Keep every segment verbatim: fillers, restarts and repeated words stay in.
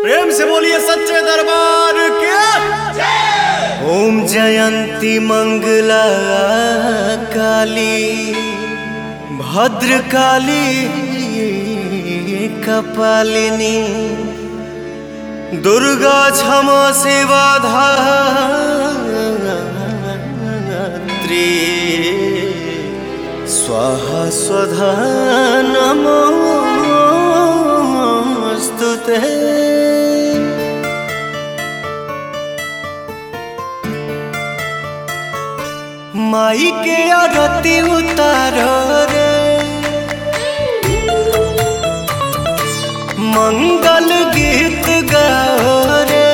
प्रेम से बोलिए सच्चे दरबार के। ओम जयंती मंगला काली भद्र काली कपालिनी दुर्गा क्षमा सेवा धात्री स्वाहा स्वधा नमोस्तुते। माई के आरती उतारो रे मंगल गीत गाओ रे।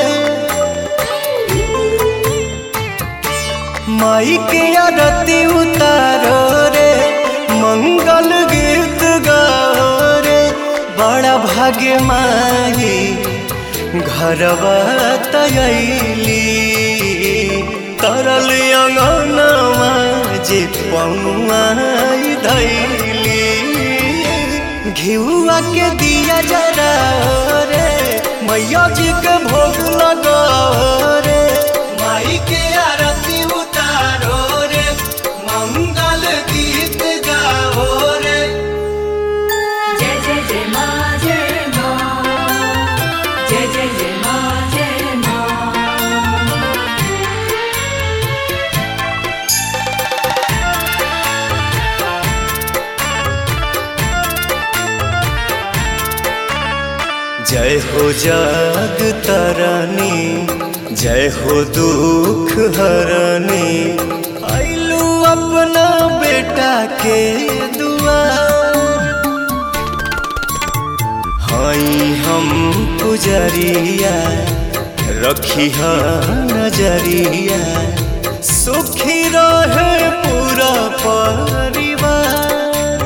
माई के आरती उतारो रे मंगल गीत गाओ रे। बड़ा भाग्य माई घरवा तयली तरल अंगनवा जे पौआई धैली। घिउआ के दिया जरा रे मैया जी के भोग लगाओ रे। माई के आरती उतारो रे मंगल गीत गाओ रे। जय जय जय माँ जय माँ जय जय जय माँ जय माँ। जय हो जग तरनी जय हो दुख हरनी। आइलू अपना बेटा के दुआर हाई हम पुजरिया रखी नजरिया। सुखी रहे पूरा परिवार।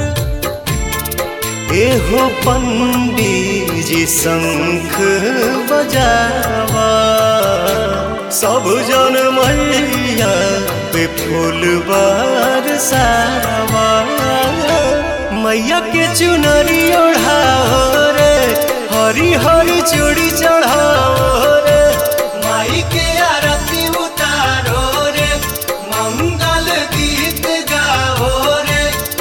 एहो पंडित जी शंख बजावा सब जन मैया पे फूल बरसावा। मैया के चुनरी ओढ़ाओ रे हरी हरी चूड़ी चढ़ाओ रे। माई के आरती उतारो रे मंगल गीत गाओ रे।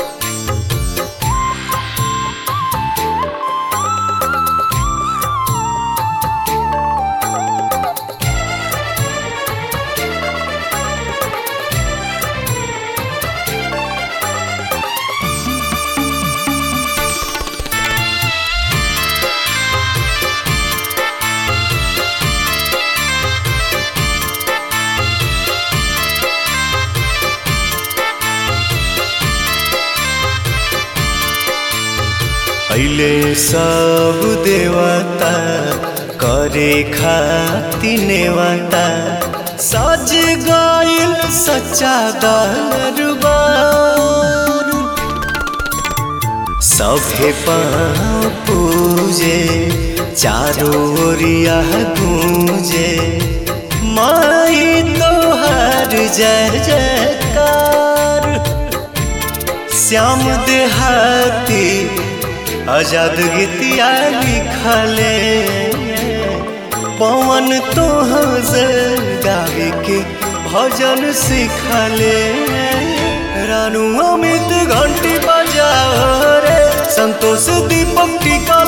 अइले सब देवता करे खाति नेवता। सज गइल सच्चा दरबार सभे पाँव पूजे चारों ओरिया गूंजे। माई तोहार जय जयकार श्याम देहाती आजाद गीतिया लिखले। पवन तोहर गावे के भजन सिखले। रानू अमित घंटी बजाओ रे संतोष दीपक टीका